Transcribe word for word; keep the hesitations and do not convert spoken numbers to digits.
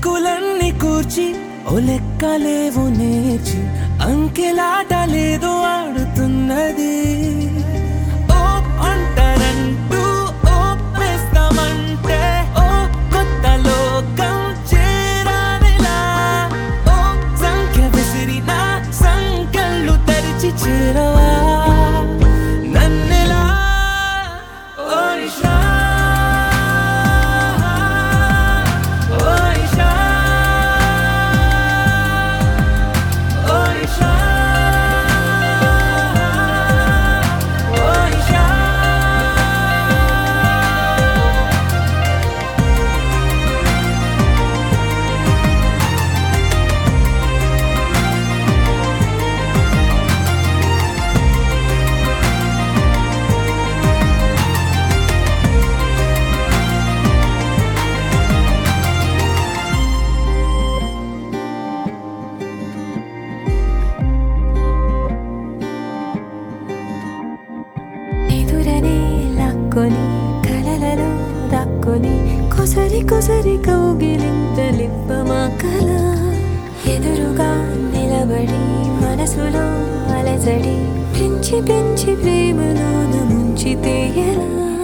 రంగులన్నీ కూర్చి ఓ లెక్కలేవు నేర్చి అంకెలాట లేదు ఆడుతున్నది ఓ అంటరంటూ ఓ వేస్తామంటే ఓ కొత్త లోకం చేరానిలా ఓ సంఖ్య విసిరిన సంకళ్ళు తెరిచి చేరవా నన్నెలా ఓ ఇషా కలలలో దక్కుని కొసరి కొసరి కౌగిలింతలిప్పమా కల ఎదురుగా నిలబడి మనసులో అలజడి పెంచి పెంచి ప్రేమలోన ముంచితే ఎలా